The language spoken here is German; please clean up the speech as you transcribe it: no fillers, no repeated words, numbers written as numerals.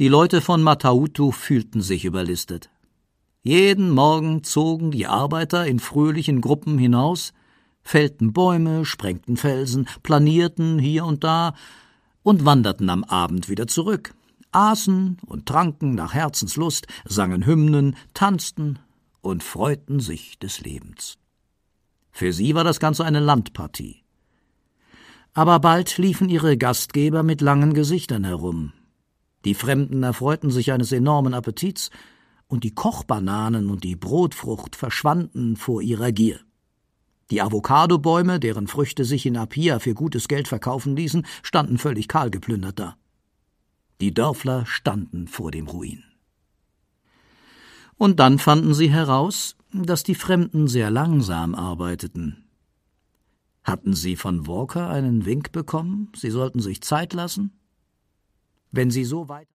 Die Leute von Matautu fühlten sich überlistet. Jeden Morgen zogen die Arbeiter in fröhlichen Gruppen hinaus, fällten Bäume, sprengten Felsen, planierten hier und da und wanderten am Abend wieder zurück, aßen und tranken nach Herzenslust, sangen Hymnen, tanzten und freuten sich des Lebens. Für sie war das Ganze eine Landpartie. Aber bald liefen ihre Gastgeber mit langen Gesichtern herum. Die Fremden erfreuten sich eines enormen Appetits, und die Kochbananen und die Brotfrucht verschwanden vor ihrer Gier. Die Avocadobäume, deren Früchte sich in Apia für gutes Geld verkaufen ließen, standen völlig kahl geplündert da. Die Dörfler standen vor dem Ruin. Und dann fanden sie heraus, dass die Fremden sehr langsam arbeiteten. Hatten sie von Walker einen Wink bekommen, sie sollten sich Zeit lassen? Wenn sie so weit